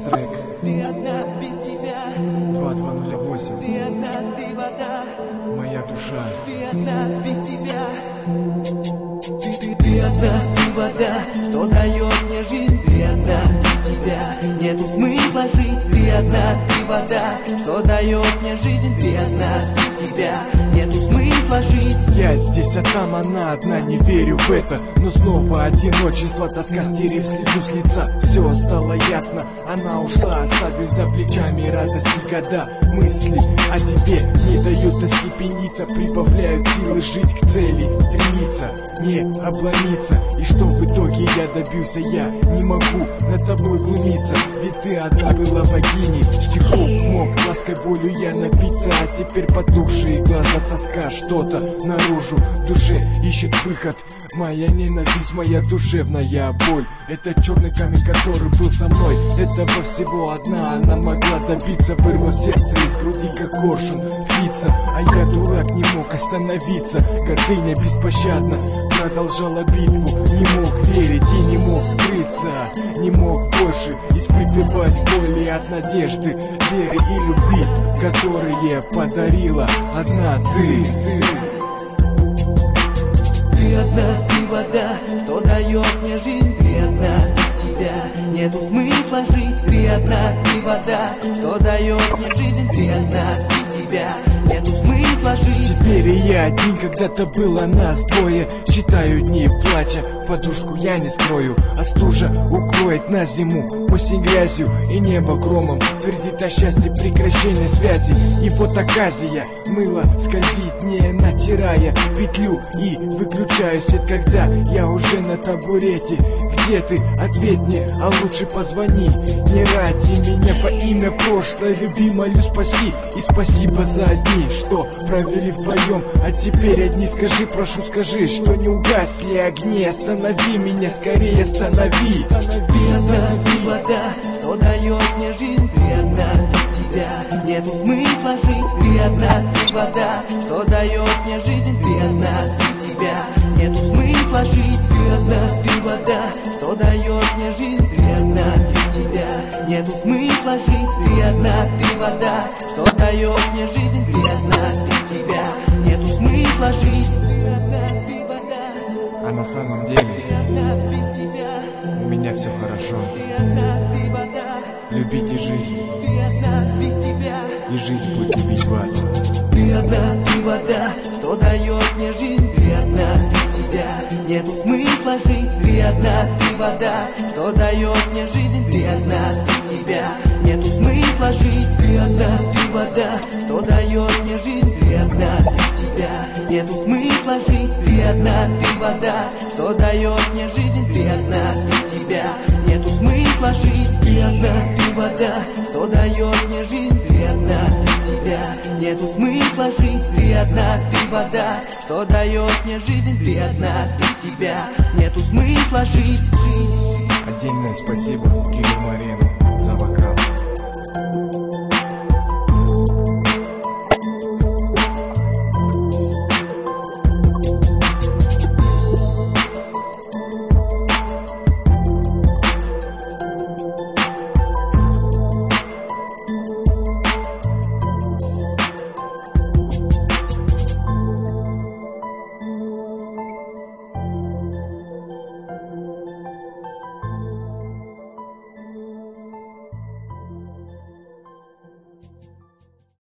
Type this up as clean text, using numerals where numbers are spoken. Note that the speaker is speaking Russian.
Азрек. Ты одна без тебя. 2208. Ты одна, ты вода. Моя душа. Ты одна без тебя. Ты одна, ты вода, что дает мне жизнь. Ты одна без тебя. Нету смысла жить. Ты одна, ты вода, что дает мне жизнь. Ты одна без тебя. Нету смысла жить. Я здесь, а там она одна, не верю в это. Но снова одиночество, тоска, стерев слезу с лица. Все стало ясно, она ушла, оставив за плечами радости года. Мысли о тебе не дают остепениться, прибавляют силы жить к цели, стремиться, не обломиться. И что в итоге я добился, я не могу над тобой глумиться. Ведь ты одна была богиней, стихов мог лаской волю я напиться. А теперь потухшие глаза, тоска, что-то наружу в душе ищет выход. Моя ненависть, моя душевная боль, это черный камень, который был со мной. Этого всего одна она могла добиться, вырвав сердце из груди, как коршун птица. А я, дурак, не мог остановиться. Гордыня беспощадно продолжала битву. Не мог верить и не мог скрыться. Не мог больше испытывать боли от надежды, веры и любви, которые подарила одна ты. Ты одна, ты вода, что дает мне жизнь. Ты одна, без тебя нету смысла жить. Ты одна, ты вода, что дает мне жизнь. Ты одна, без тебя нету смысла жить. Теперь и я один, когда-то было нас двое. Считаю дни плача, подушку я не скрою. А стужа укроет на зиму, осень грязью и небо громом. Твердит о счастье прекращения связи. И вот оказия, мыло скользит, не натирая петлю. И выключаю свет, когда я уже на табурете. Где ты? Ответь мне, а лучше позвони. Не ради меня, во имя прошлой любви молю, спаси. И спасибо за дни, что провели вдвоем. А теперь одни скажи, прошу, скажи, что не угасли огни. Останови меня, скорее останови. Ты одна, ты вода, что дает мне жизнь. Ты одна, без тебя нету смысла жить. Ты одна, ты вода, что дает мне жизнь. Ты одна, без тебя нету смысла жить. Ты одна, ты вода, что дает мне жизнь. Ты одна, без тебя нету смысла жить. Ты одна, ты вода, что дает мне жизнь. Ты одна, без тебя нету смысла жить. Ты одна, ты вода, А на самом ты деле одна, без тебя. у меня все хорошо. Ты одна, ты вода, Любите жизнь, ты одна, без тебя. и жизнь будет любить вас. Ты одна, ты вода, что дает мне жизнь. Ты одна, без тебя нету смысла жить. Ты одна, ты вода, что дает мне жизнь. Ты одна, без тебя нету смысла жить. Ты одна, ты вода, что дает мне жизнь. Ты одна, без тебя нету смысла жить. Ты одна, ты вода, что дает мне жизнь. Ты одна, без тебя нету смысла жить. Ты одна, ты вода, что дает мне жизнь. Ты одна, без тебя нету смысла жить. Ты одна, ты вода, что дает мне жизнь. Ты одна, без тебя нету смысла жить. Отдельное спасибо Кириллу Марену.